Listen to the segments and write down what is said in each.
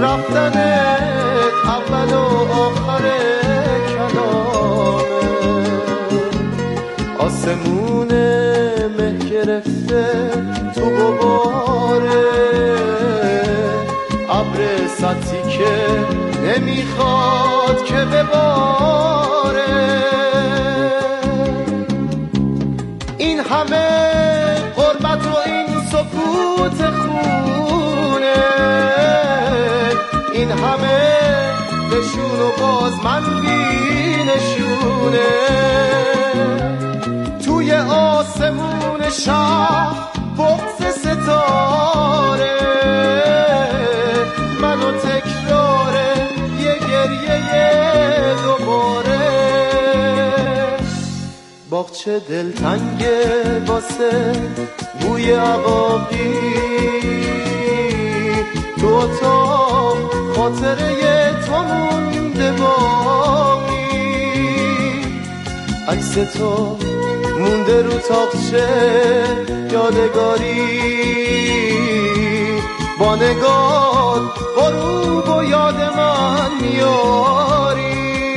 رفتنت اول و آخر کلامه. آسمون مه گرفته تو غباره، ابر سطحی که نمیخواد که بباره. این همه غربت و این سکوت خونه، این همه نشون و باز من بی نشونه. توی آسمون شب بغض ستاره، منو تکراره یه گریه دوباره. باغچه دلتنگه واسه بوی عقاقی، تو اتاق خاطره تو مونده باقی. عکس تو مونده رو تاقچه یادگاری، با نگات غروب و یاد من میاری.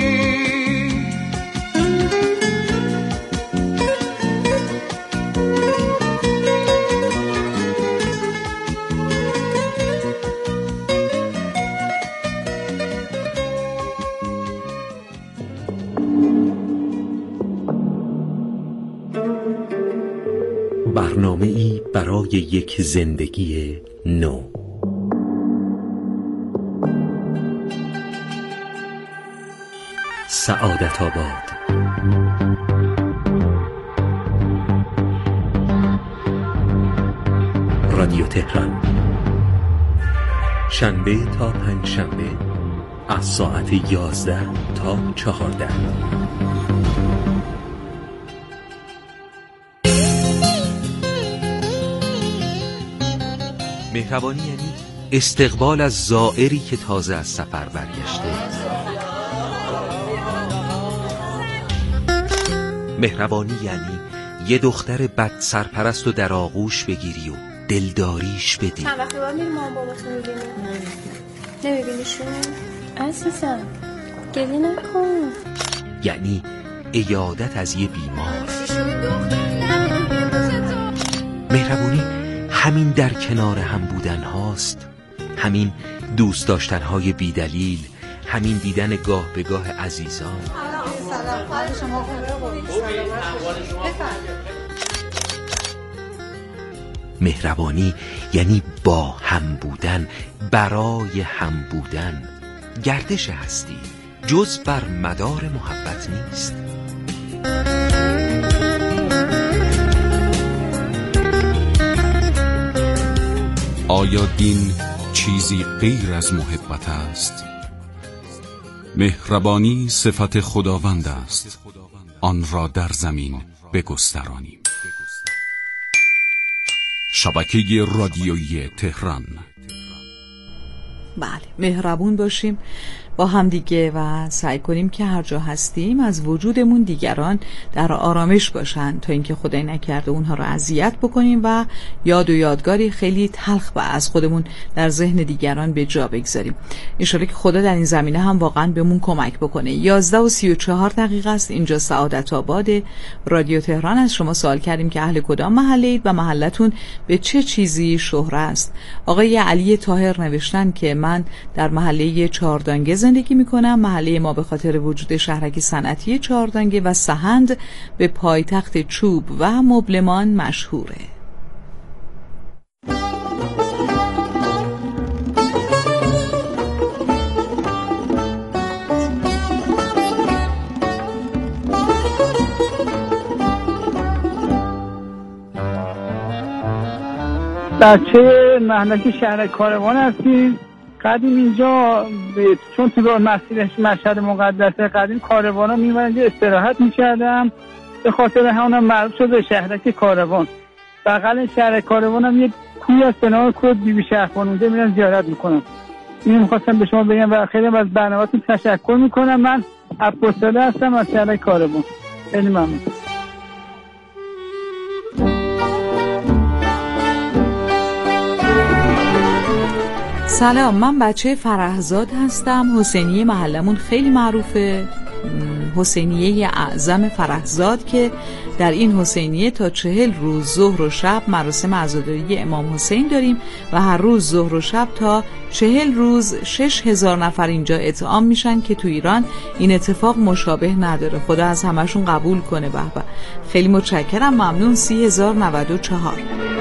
برنامه‌ای برای یک زندگی نو. سعادت آباد. رادیو تهران، شنبه تا پنجشنبه از ساعت 11 تا 14. مهربانی یعنی استقبال از زائری که تازه از سفر برگشته. مهربانی یعنی یه دختر بد سرپرست و در آغوش بگیری و دلداریش بدی. چند وقتی باید میری مامان بابا خیلی نمیبینیشون؟ عزیزم گریه نکن. یعنی عیادت از یه بیمار. مهربانی همین در کنار هم بودن هاست، همین دوست داشتن های بی دلیل، همین دیدن گاه به گاه عزیزان. مهربانی یعنی با هم بودن، برای هم بودن. گردش هستی جز بر مدار محبت نیست. آیا دین چیزی غیر از محبت است؟ مهربانی صفت خداوند است، آن را در زمین بگسترانیم. شبکه رادیویی تهران. بله، مهربون باشیم با هم دیگه و سعی کنیم که هر جا هستیم از وجودمون دیگران در آرامش باشن، تا اینکه خدای نکرده اونها رو اذیت بکنیم و یاد و یادگاری خیلی تلخ و از خودمون در ذهن دیگران به جا بگذاریم. ان شاءالله که خدا در این زمینه هم واقعا بهمون کمک بکنه. 11:34 است. اینجا سعادت آباد رادیو تهران. از شما سوال کردیم که اهل کدام محله اید و محلتون به چه چیزی شهره است. آقای علی طاهر نوشتن که من در محله چهاردانگه زندگی میکنم. محله ما به خاطر وجود شهرک صنعتی چهاردانگه و سهند به پایتخت چوب و مبلمان مشهوره. بچه محلک شهر کاروان هستیم. قدیم اینجا چون تو مسیرش مشهد مقدسه، قدیم کاروانا میمونن اینجا استراحت میکردم، به خاطر همونم معروف شده شهرک کاروان. بغل شهر کاروان هم یک کوی از به نام کوه بی بی شهربانو، اونجا میرن زیارت میکنم. اینو میخواستم به شما بگم و خیلی از برنامه‌تون تشکر میکنم. من عباس‌زاده هستم از شهر کاروان. خیلی ممنون. سلام، من بچه فرهزاد هستم. حسینیه محلمون خیلی معروفه، حسینیه اعظم فرهزاد، که در این حسینیه تا 40 روز ظهر و شب مراسم عزاداری امام حسین داریم و هر روز ظهر و شب تا 40 روز 6000 نفر اینجا اطعام میشن که تو ایران این اتفاق مشابه نداره. خدا از همشون قبول کنه. به به، خیلی متشکرم، ممنون. 30094.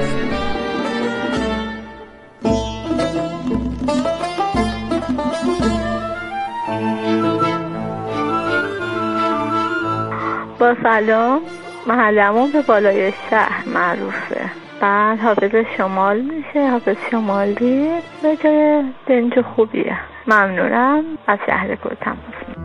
با سلام، محلمون به بالای شهر معروفه. بعد حافظ شمال میشه، حافظ شمالی به جای دنج خوبیه. ممنونم. از شهر کوتم.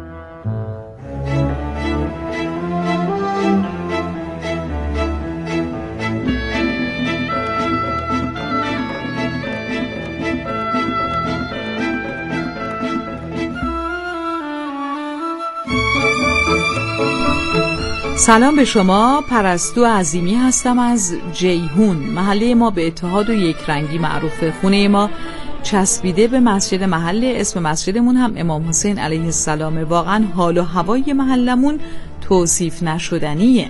سلام به شما، پرستو عظیمی هستم از جیهون. محله ما به اتحاد و یک رنگی معروفه. خونه ما چسبیده به مسجد محله. اسم مسجدمون هم امام حسین علیه السلامه. واقعا حال و هوای محلمون توصیف نشدنیه.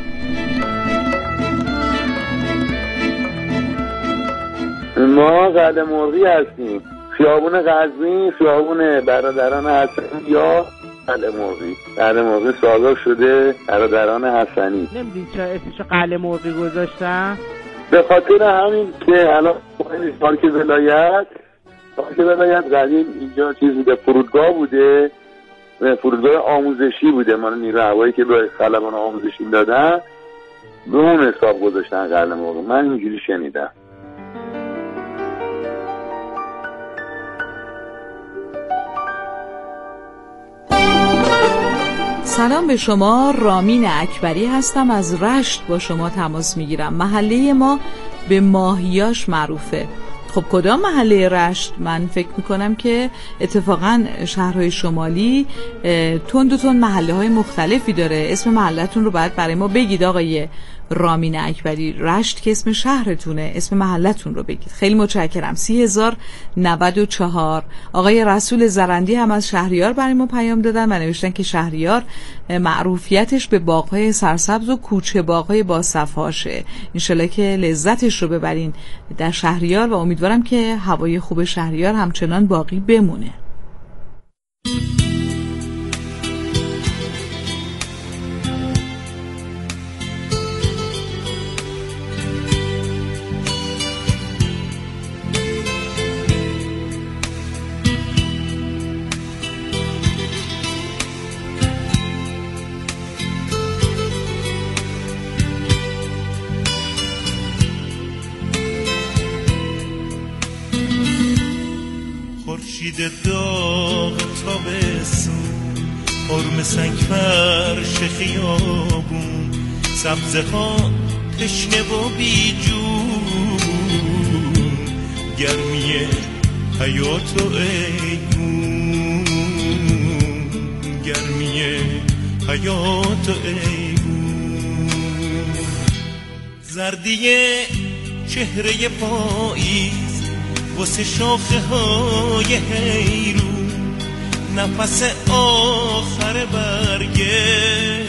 ما قلعه مرغی هستیم، خیابون قزوین، خیابون برادران حسنی یا قلعه مرغی. قلعه مرغی ساغر شده برادران حسنی. نمیدونی چرا اسمش قلعه مرغی گذاشتن؟ به خاطر همین که الان پارک ولایت قدیم اینجا چیز بوده، فرودگاه بوده، فرودگاه آموزشی بوده، مال نیروی هوایی که به خلبان آموزشی دادن، به اون حساب گذاشتن قلعه مرغی. من اینجوری شنیدم. سلام به شما، رامین اکبری هستم از رشت. با شما تماس میگیرم. محله ما به ماهیاش معروفه. خب کدام محله رشت؟ من فکر میکنم که اتفاقا شهرهای شمالی تند محله های مختلفی داره. اسم محلتون رو باید برای ما بگید آقای رامین اکبری. رشت که اسم شهرتونه، اسم محلتون رو بگید. خیلی متشکرم. 30094. آقای رسول زرندی هم از شهریار برای ما پیام دادن و نوشتن که شهریار معروفیتش به باغ‌های سرسبز و کوچه باغ‌های با صفاشه. انشالله که لذتش رو ببرین در شهریار و امیدوارم که هوای خوب شهریار همچنان باقی بمونه. خورشید داغ تابستون، قرم سنگ فرش خیابون، سبزه ها تشنه و بیجون، گرمی حیات و ایمون، گرمی حیات و ایمون، زردی چهره پاییز واسه شاخه های حیرون، نفس آخر برگه،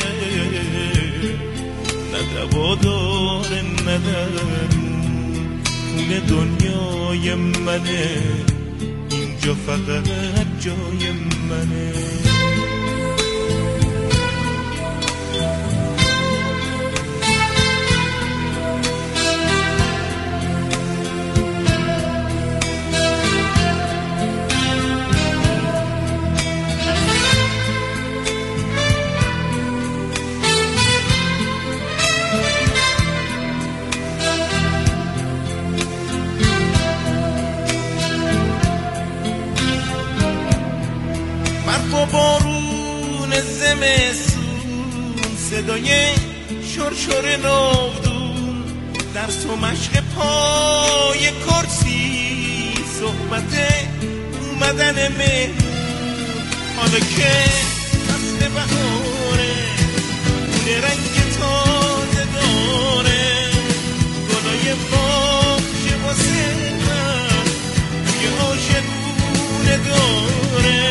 نه دوا داره نه درون، خونه دنیای منه، اینجا فقط جای منه. بارون زمستون، صدای شرشر ناودون، درس و مشق پای کرسی، صحبت اومدن مهمون، حالا که فصل بهاره، گل رنگ تازه داره، گلای باغچه واسه من، توی عاشق خونه داره،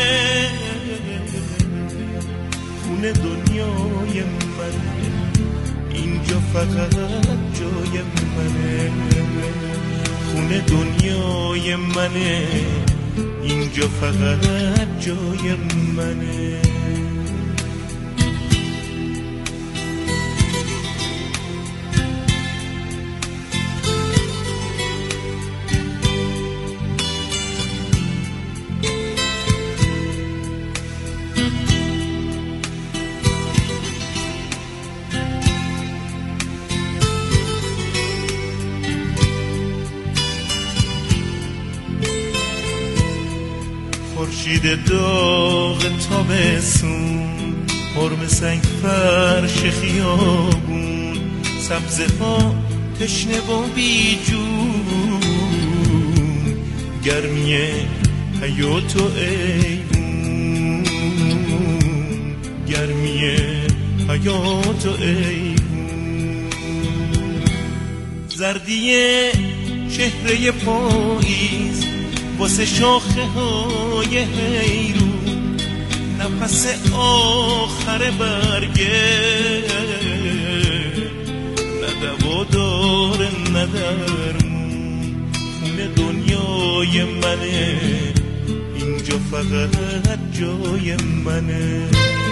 خونه دنیای منه، اینجا فقط جای منه، خونه دنیای منه، اینجا فقط جای منه. خورشید داغ تابستون، قرمه سنگ فرش خیابون، سبزه ها تشنه و بی جون، گرمی حیات و ایوون، گرمی حیات و ایوون، زردی چهره پاییز واسه شاخه های حیرون، نفس آخر برگه، نه دوا داره نه درمون، خونه دنیای منه، اینجا فقط جای منه.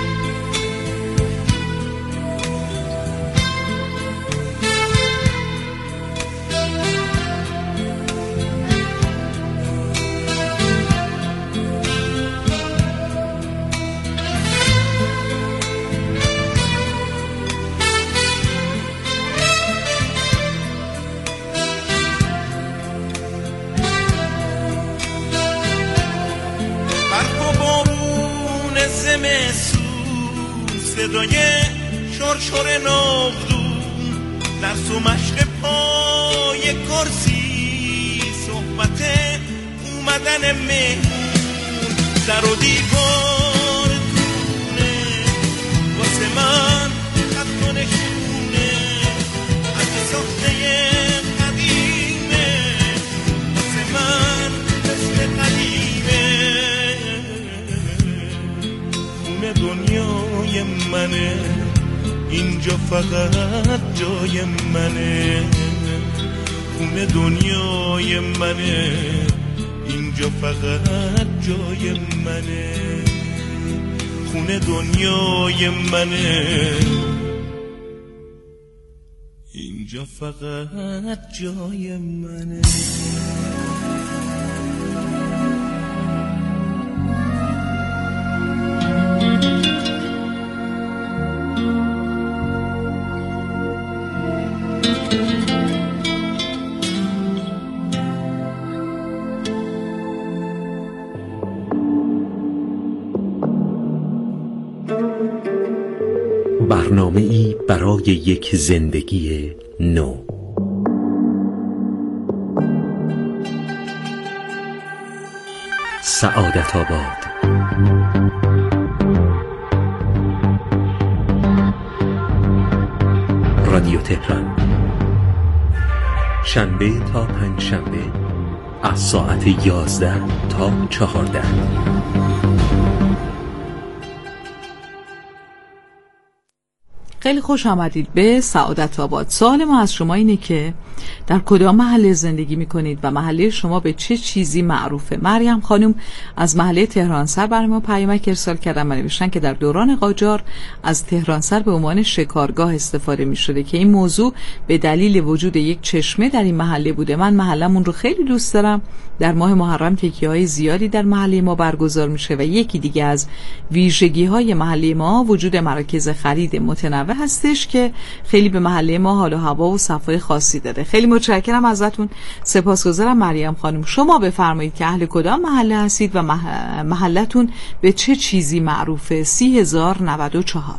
صدای شرشر ناودون، درس و مشق پای کرسی، صحبت اومدن مهمون، در و دیوار دونه واسه من خط و نشونه، از ساخته قدیمه واسه من مثل قدیمه، خونه دنیای منه، اینجا فقط جای منه، خونه دنیای منه، اینجا فقط جای منه، خونه دنیای منه، اینجا فقط جای منه. برنامه‌ای برای یک زندگی نو. سعادت آباد. رادیو تهران، شنبه تا پنجشنبه از ساعت 11 تا 14. خیلی خوش آمدید به سعادت آباد. سوال ما از شما اینه که در کدام محله زندگی میکنید و محله شما به چه چیزی معروفه؟ مریم خانم از محله تهرانسر برای ما پیامک ارسال کردن و نوشتن که در دوران قاجار از تهرانسر به عنوان شکارگاه استفاده میشده که این موضوع به دلیل وجود یک چشمه در این محله بوده. من محلمون رو خیلی دوست دارم. در ماه محرم تکیه‌های زیادی در محله ما برگزار میشه و یکی دیگه از ویژگی‌های محله ما وجود مراکز خرید متنوع هستش که خیلی به محله ما حال و هوا و صفای خاصی داره. خیلی متشکرم ازتون. سپاسگزارم مریم خانم. شما بفرمایید که اهل کدام محله هستید و محلتون به چه چیزی معروفه؟ 30,094.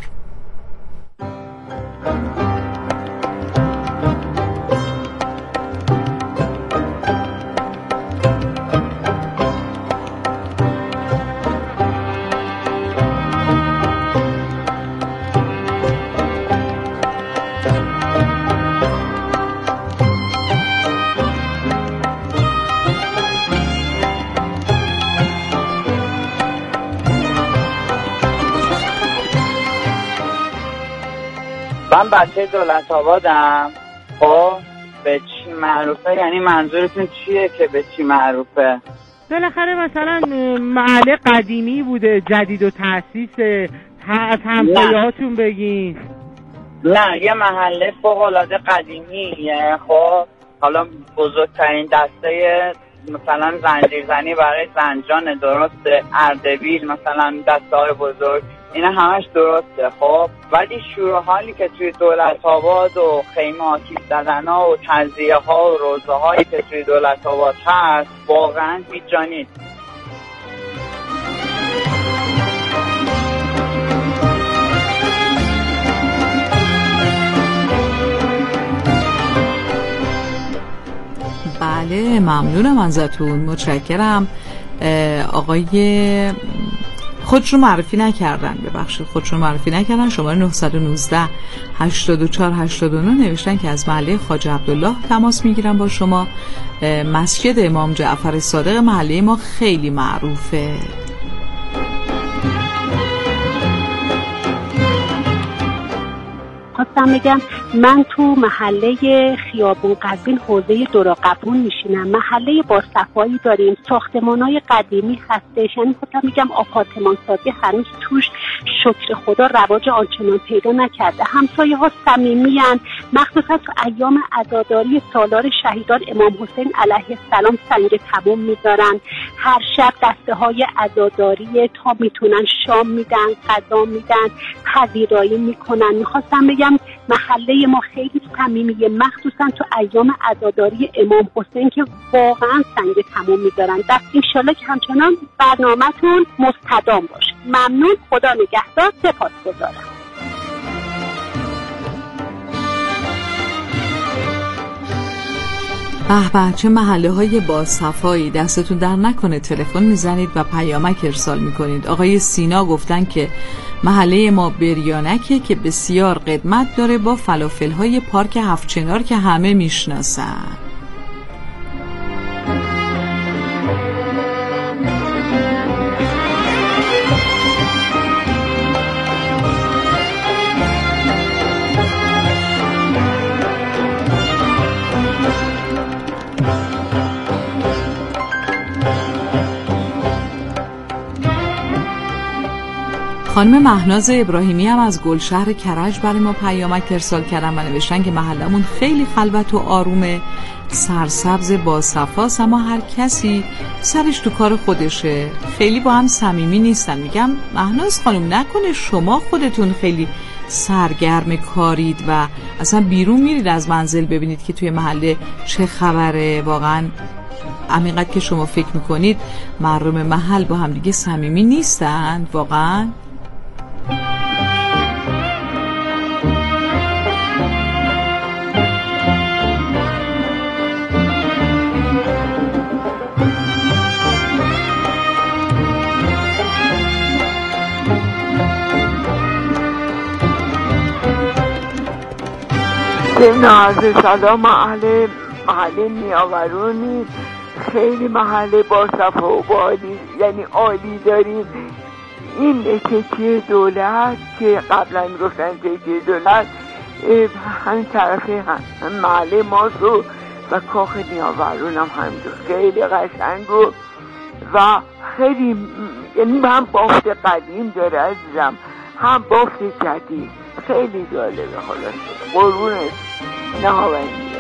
من بچه دولت آبادم. خب به چی معروفه؟ یعنی منظورتون چیه که به چی معروفه؟ بالاخره مثلا محله قدیمی بوده، جدید و تأسیس، از همسایه‌هاتون بگین. نه، یه محله فوق‌العاده قدیمیه. خب حالا بزرگترین دسته مثلا زنجیرزنی برای زنجان درسته، اردبیل مثلا دسته های بزرگ، اینا همش درسته. خب ولی شور و حالی که توی دولت آباد و خیمه آتیش زدن ها و تزیه ها و روزه هایی که توی دولت آباد هست واقعا هیچ جا نیست. بله ممنونم ازتون، متشکرم. آقای خودشون معرفی نکردن، ببخشید خودشون معرفی نکردن. شماره 919 84 89 نوشتن که از محله خواجه عبدالله تماس میگیرن با شما. مسجد امام جعفر صادق محله ما خیلی معروفه. خواستم بگم من تو محله خیابون قزوین حوزه دراقبون میشینم. محله با صفایی داریم، ساختمانای قدیمی هستش. یعنی خواستم بگم آپارتمان سازی هنوز توش شکر خدا رواج آنچنان پیدا نکرده. همسایه ها صمیمیان، مخصوصا تو ایام عزاداری سالار شهیدان امام حسین علیه السلام سنگ تموم میذارن. هر شب دسته های عزاداری تا میتونن شام میدن، غذا میدن، پذیرایی میکنن. میخواستم بگم محله ما خیلی صمیمیه، مخصوصا تو ایام عزاداری امام حسین که واقعا سنگ تموم میذارن. دست انشالله که همچنان برنامه‌تون مستدام باشه. ممنون، خدا نگهدار، سپاسگزارم. به چه محله های باصفایی، دستتون در نکنه تلفن میزنید و پیامک ارسال میکنید. آقای سینا گفتن که محله ما بریانکه که بسیار قدمت داره با فلافل های پارک هفت‌چنار که همه میشناسن. خانم مهناز ابراهیمی هم از گلشهر کرج برای ما پیامک ارسال کردن و نوشتن که محلمون خیلی خلوت و آرومه، سرسبز با صفاست، اما هر کسی سرش تو کار خودشه، خیلی با هم صمیمی نیستن. میگم مهناز خانم نکنه شما خودتون خیلی سرگرم کارید و اصلا بیرون میرید از منزل ببینید که توی محله چه خبره. واقعا همینقدر که شما فکر میکنید مردم محل با هم دیگه صمیمی نیستن واقعا. عرض سلام. محله نیاورونی خیلی محله با صفا و عالی، یعنی عالی داریم. این تکیه دولت که قبلا میگفتن تکیه دولت همین طرفه هم محله ماست و کاخ نیاورون هم همینطور خیلی قشنگ و خیلی، یعنی هم بافت قدیم داره عزیزم، هم بافت جدید، خیلی جالبه. خلاص قربونت نهاوندی.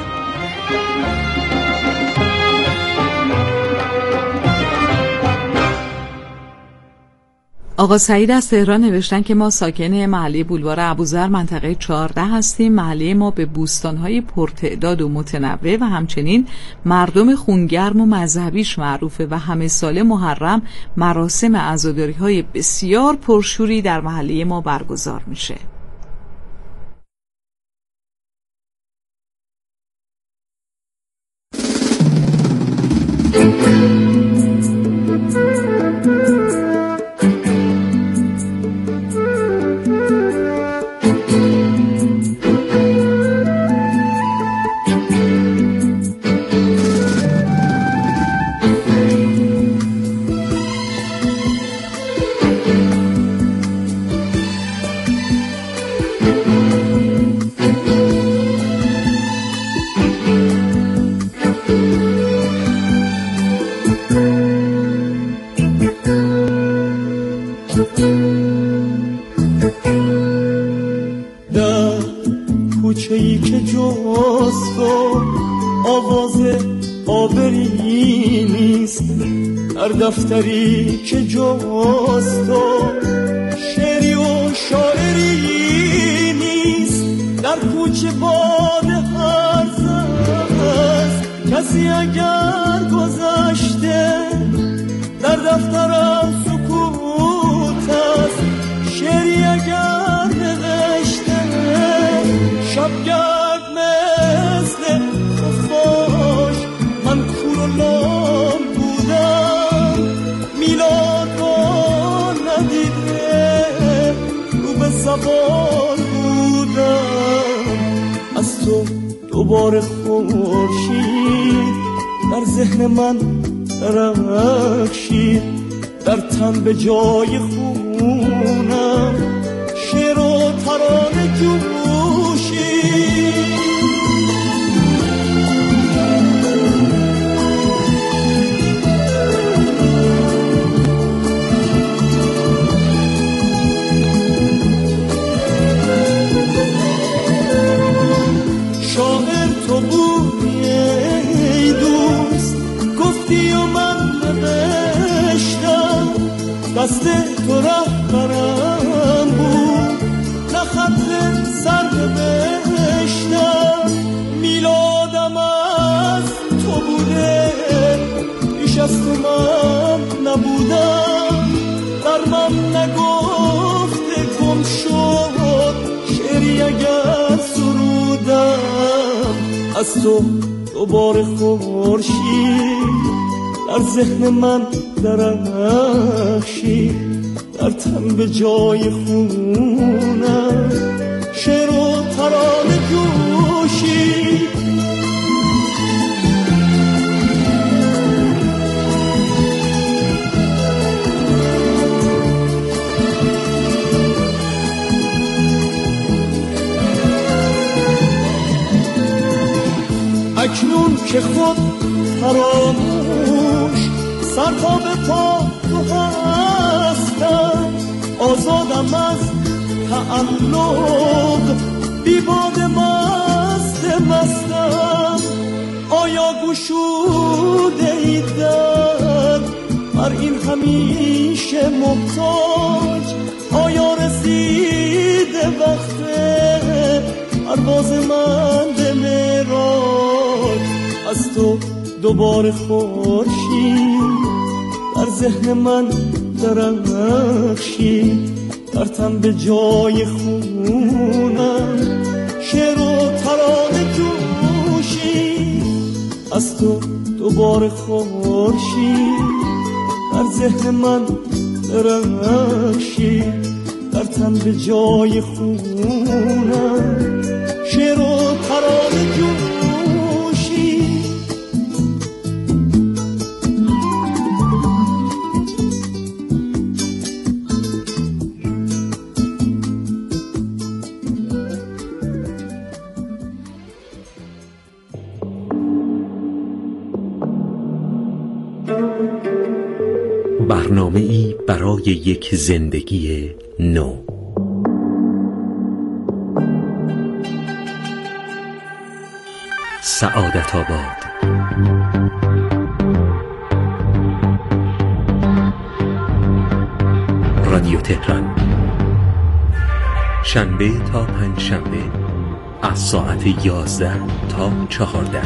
آقا سعید از تهران نوشتن که ما ساکن محله بولوار ابوذر منطقه 14 هستیم. محله ما به بوستان‌های پرتعداد و متنوع و همچنین مردم خونگرم و مذهبیش معروفه و همه سال محرم مراسم عزاداری‌های بسیار پرشوری در محله ما برگزار میشه. در دفتری که جاست تو شعری و شاعری نیست، در کوچه باد هرز است کسی اگر گذشته، در دفترم سکوت است شعری اگر نوشته، شبگرد مثل خفاش من کور و لام بودم، میلاد رو ندیده رو به زبان بودم، از تو دوباره خورشید در ذهن من درخشید، در تن به جای خونم شعر و ترانه جوشید. شاعر تو بودی ای دوست، گفتی و من نوشتم، دست تو رهبرم بود نه خط سر نوشتم، میلادم از تو بوده پیش از تو من نبودم، در من نگفته گم شد شعری اگر سرودم، از تو دوباره خورشید در ذهن من درخشید، در تن به جای خونم شعر و ترانه جوشید. اکنون که خود فراموش سر تا به پا تو هستم، آزادم از تعلق بی باد مستم، آیا گشوده ای در بر این همیشه محتاج، آیا رسیده وقت پرواز من به معراج، از تو دوباره خورشید در ذهن من درخشید، در تن به جای خونم شعر و ترانه جوشید، از تو دوباره خورشید در ذهن من درخشید، در تن به جای خونم شعر و ترانه جوشید. برنامه‌ای برای یک زندگی نو. سعادت آباد. رادیو تهران، شنبه تا پنجشنبه از ساعت 11 تا 14.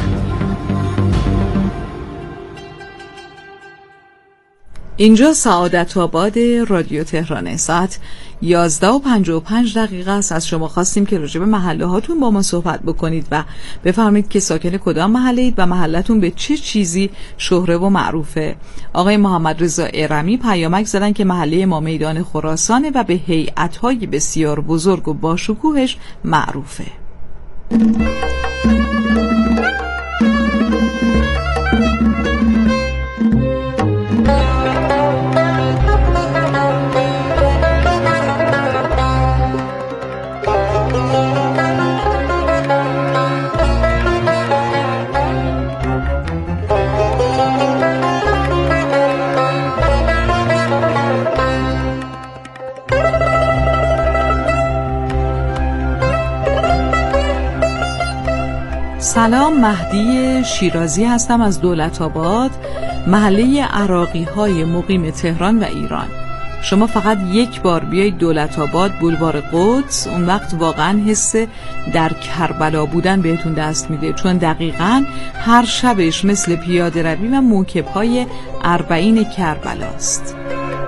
اینجا سعادت آباد رادیو تهرانه. ساعت 11:55 است. از شما خواستیم که راجع به محله هاتون با ما صحبت بکنید و بفرمایید که ساکن کدام محله اید و محلتون به چه چیزی شهره و معروفه. آقای محمد رضا ارمی پیامک زدن که محله ما میدان خراسانه و به هیئت‌های بسیار بزرگ و باشکوهش معروفه. سلام، مهدی شیرازی هستم از دولت آباد. محله عراقی های مقیم تهران و ایران. شما فقط یک بار بیایید دولت‌آباد بولوار قدس، اون وقت واقعا حس در کربلا بودن بهتون دست میده، چون دقیقاً هر شبش مثل پیاده روی و موکب‌های 40 کربلاست.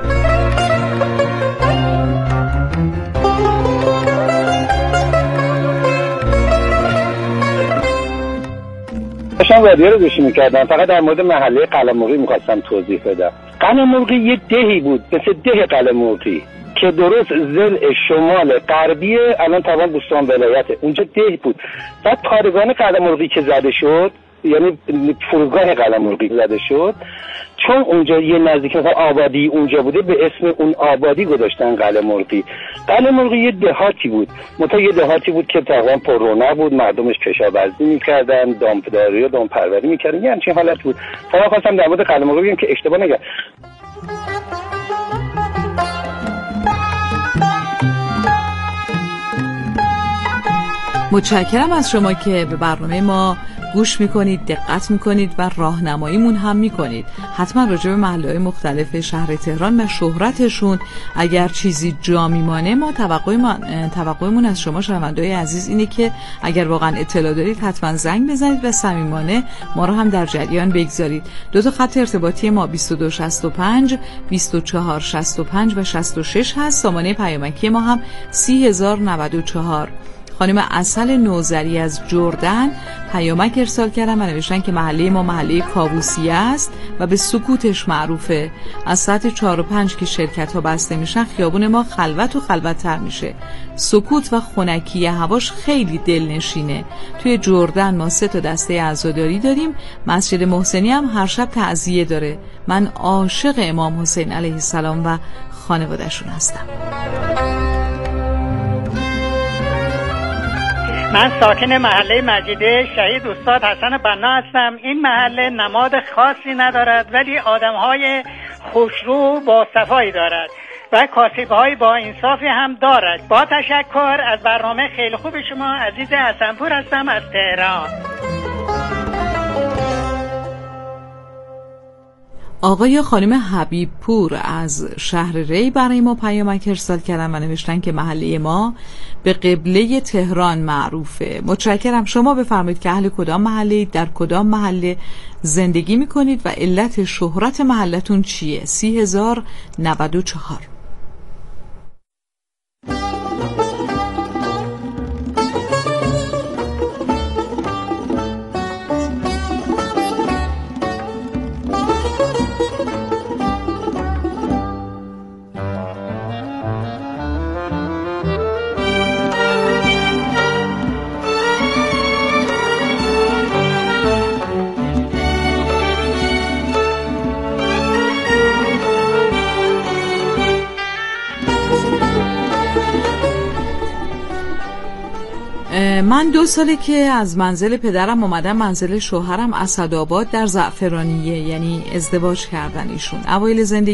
داشتم رادیو رو گوش می‌کردم، فقط در مورد محله قلمرغی می‌خواستم توضیح بدم. قلمرغی یه دهی بود مثل ده قلمرغی که درست ضلع شمال غربی الان تمام بوستان ولایته، اونجا ده بود. بعد کارگان قلمرغی که زده شد، یعنی فرودگاه قلمرغی زده شد، چون اونجا یه نزدیک آبادی اونجا بوده به اسم اون آبادی گذاشتن قلمرغی. قلمرغی یه دهاتی بود، یه دهاتی بود که تقریبا پر رونق بود، مردمش کشاورزی می‌کردن، دامپداری و دامپروری می‌کردن، یه همچین حالت بود. فقط خواستم در مورد قلمرغی بگم که اشتباه نگم. متشکرم از شما که به برنامه ما گوش میکنید، دقت میکنید و راهنماییمون هم میکنید. حتما راجع به محله‌های مختلف شهر تهران و شهرتشون اگر چیزی جا میمانه، ما توقعمون از شما شنونده‌های عزیز اینه که اگر واقعا اطلاع دارید حتما زنگ بزنید و صمیمانه ما رو هم در جریان بگذارید. 2 خط ارتباطی ما 2265 2465 و 66 هست. سامانه پیامکی ما هم 30094. خانم عسل نوذری از جردن پیامک ارسال کردن و نوشتن که محله ما محله کاووسیه است و به سکوتش معروفه. از ساعت 4 و 5 که شرکت ها بسته میشن خیابون ما خلوت و خلوت‌تر میشه. سکوت و خنکی هواش خیلی دلنشینه. توی جردن ما 3 تا دسته عزاداری داریم. مسجد محسنی هم هر شب تعزیه داره. من عاشق امام حسین علیه السلام و خانواده‌شون هستم. من ساکن محله مجیده شهید استاد حسن بنا هستم. این محله نماد خاصی ندارد ولی آدم‌های خوشرو با صفایی دارد و کاسب‌های با انصافی هم دارد. با تشکر از برنامه خیلی خوب شما. عزیز حسنپور هستم از تهران. آقای خانم حبیب پور از شهر ری برای ما پیامک ارسال کردن و نوشتن که محله ما به قبله تهران معروفه. متشکرم. شما بفرمایید که اهل کدام محله، در کدام محله زندگی میکنید و علت شهرت محلتون چیه؟ 30094. من 2 ساله که از منزل پدرم اومدم منزل شوهرم اسدآباد در زعفرانیه، یعنی ازدواج کردن ایشون. اوایل زندگی